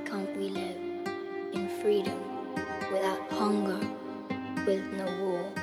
can't we live in freedom without hunger, with no war?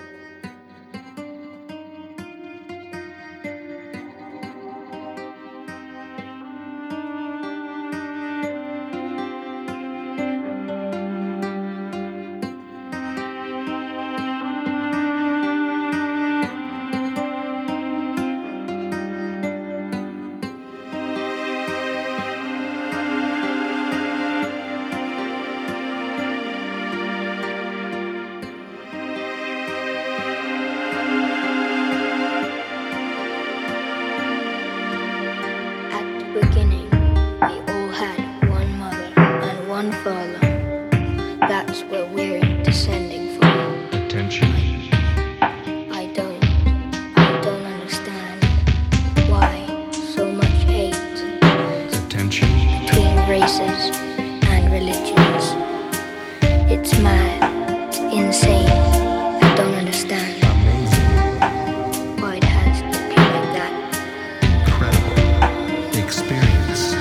Beginning, we all had one mother and one father. That's where we're descending from. Attention. I don't understand why so much hate Attention. between races and religions. It's mad, it's insane. I don't understand Amazing. why it has to be like that. Incredible. Experience.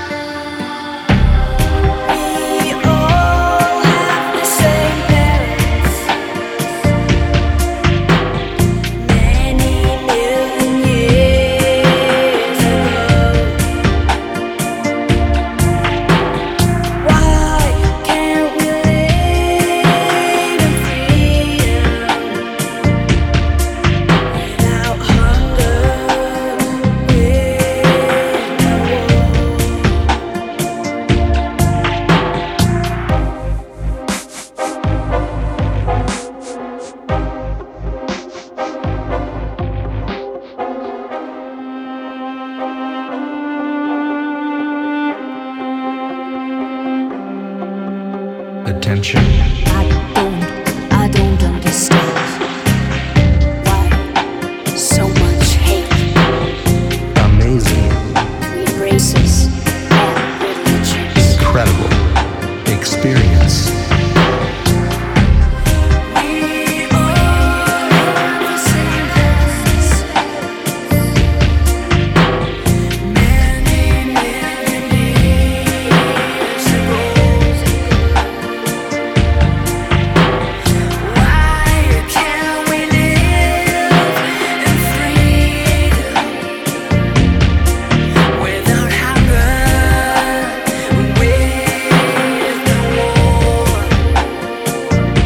We all have the same parents. Many million years ago. Why can't we live in freedom without hunger, with no war? Attention. I don't understand why so much hate Amazing. between races and religions. Incredible. Experience. We all have the same past. Many million years ago. Why can't we live in freedom without hunger, with no war?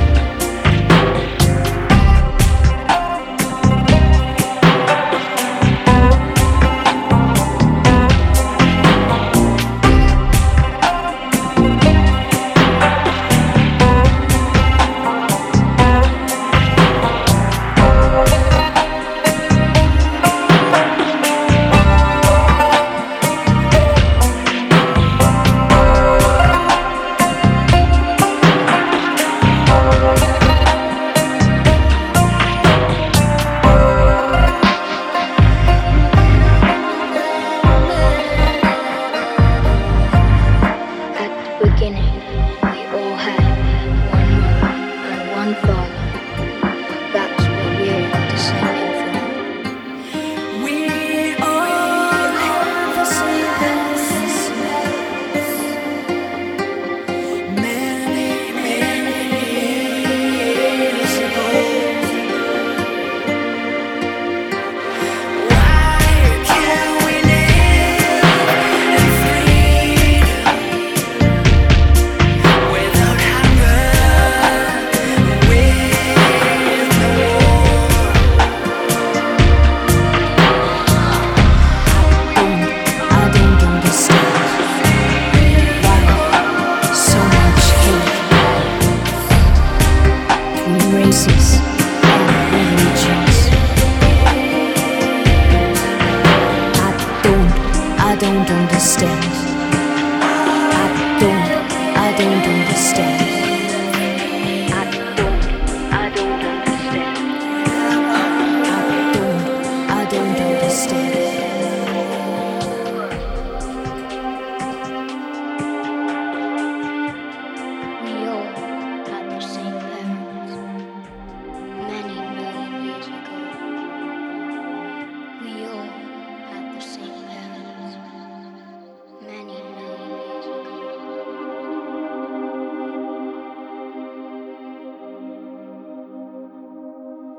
At the beginning, we all had one mother and one father. That's where we're descending from. We all have the same past. Many years ago. Why can't we live in freedom without hunger, with no war? I don't understand why so much hate between races and religions. I don't understand. I don't understand.